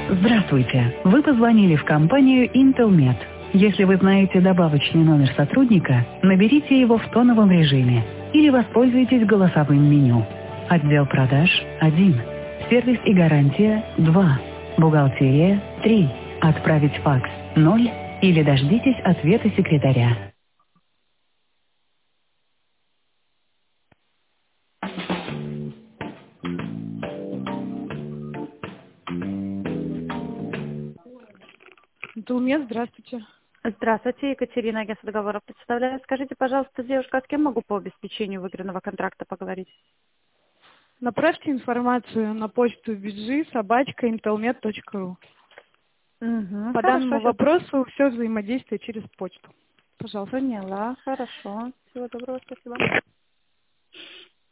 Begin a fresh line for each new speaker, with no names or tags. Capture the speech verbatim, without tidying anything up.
Здравствуйте. Вы позвонили в компанию Intelmet. Если вы знаете добавочный номер сотрудника, наберите его в тоновом режиме или воспользуйтесь голосовым меню. Отдел продаж один. Сервис и гарантия два. Бухгалтерия три. Отправить факс ноль или дождитесь ответа секретаря.
Интелмет, здравствуйте.
Здравствуйте, Екатерина, агентство договора представляю. Скажите, пожалуйста, девушка, а с кем могу по обеспечению выигранного контракта поговорить?
Направьте информацию на почту биджи собачка интелмет точка ру.
Угу,
По
хорошо,
данному
сейчас
вопросу все взаимодействие через почту. Пожалуйста.
поняла. Хорошо. Всего доброго, спасибо.